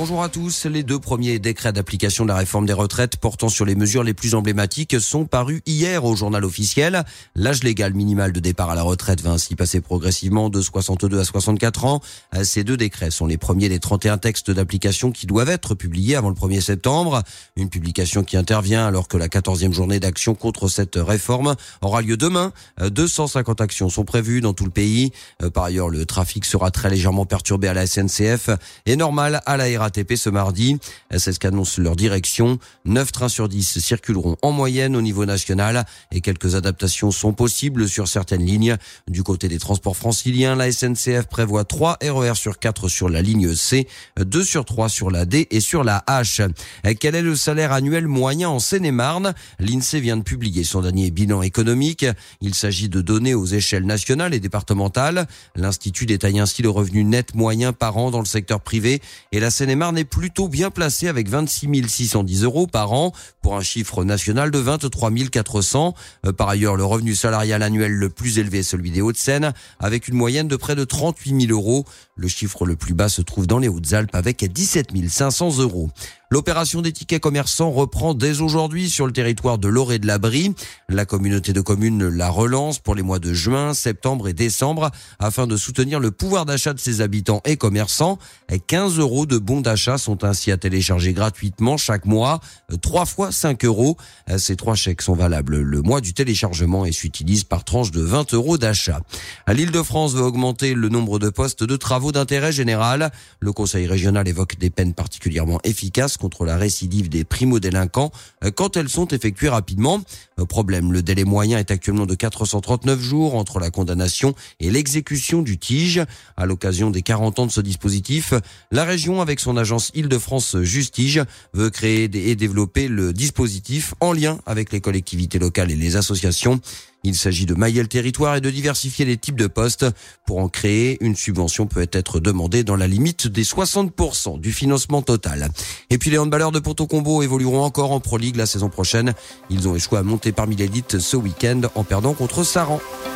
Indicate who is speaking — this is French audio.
Speaker 1: Bonjour à tous. Les 2 premiers décrets d'application de la réforme des retraites portant sur les mesures les plus emblématiques sont parus hier au journal officiel. L'âge légal minimal de départ à la retraite va ainsi passer progressivement de 62 à 64 ans. Ces 2 décrets sont les premiers des 31 textes d'application qui doivent être publiés avant le 1er septembre. Une publication qui intervient alors que la 14e journée d'action contre cette réforme aura lieu demain. 250 actions sont prévues dans tout le pays. Par ailleurs, le trafic sera très légèrement perturbé à la SNCF et normal à la RATP ce mardi. C'est ce qu'annonce leur direction. 9 trains sur 10 circuleront en moyenne au niveau national et quelques adaptations sont possibles sur certaines lignes. Du côté des transports franciliens, la SNCF prévoit 3 RER sur 4 sur la ligne C, 2 sur 3 sur la D et sur la H. Quel est le salaire annuel moyen en Seine-et-Marne? L'INSEE vient de publier son dernier bilan économique. Il s'agit de données aux échelles nationales et départementales. L'Institut détaille ainsi le revenu net moyen par an dans le secteur privé et la Seine-et-Marne est plutôt bien placée avec 26 610 € par an pour un chiffre national de 23 400. Par ailleurs, le revenu salarial annuel le plus élevé est celui des Hauts-de-Seine avec une moyenne de près de 38 000 €. Le chiffre le plus bas se trouve dans les Hautes-Alpes avec 17 500 €. L'opération des tickets commerçants reprend dès aujourd'hui sur le territoire de l'Aure et de la Brie. La communauté de communes la relance pour les mois de juin, septembre et décembre afin de soutenir le pouvoir d'achat de ses habitants et commerçants. 15 € de bons d'achat sont ainsi à télécharger gratuitement chaque mois, 3 fois 5 €. Ces 3 chèques sont valables le mois du téléchargement et s'utilisent par tranche de 20 € d'achat. L'Île-de-France veut augmenter le nombre de postes de travaux d'intérêt général. Le Conseil régional évoque des peines particulièrement efficaces contre la récidive des primo-délinquants quand elles sont effectuées rapidement. Problème, le délai moyen est actuellement de 439 jours entre la condamnation et l'exécution du TIG. À l'occasion des 40 ans de ce dispositif, la région, avec son agence Île-de-France Justige, veut créer et développer le dispositif en lien avec les collectivités locales et les associations. Il s'agit de mailler le territoire et de diversifier les types de postes. Pour en créer, une subvention peut être demandée dans la limite des 60% du financement total. Et puis les handballeurs de Ponto-Combo évolueront encore en Pro League la saison prochaine. Ils ont échoué à monter parmi l'élite ce week-end en perdant contre Saran.